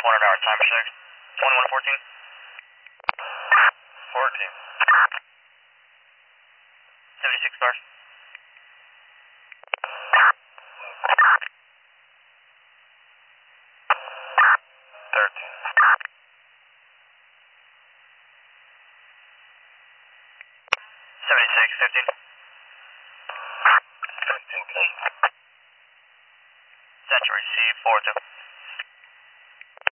100 hour time check. 2114. 14. 76 cars. 13. 76, 15. 15. Century C42.